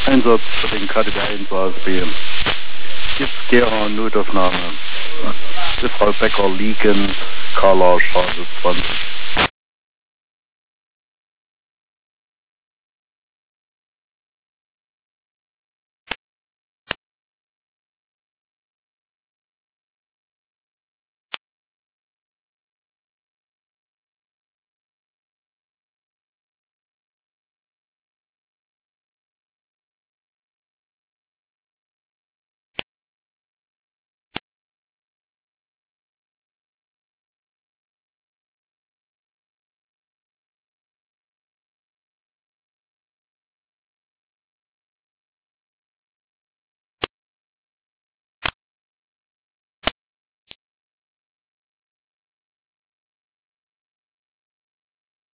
Einsatz für den KTW 1 ASB. Jetzt Gera Notaufnahme. Die Frau Becker liegend, Karla Straße 20.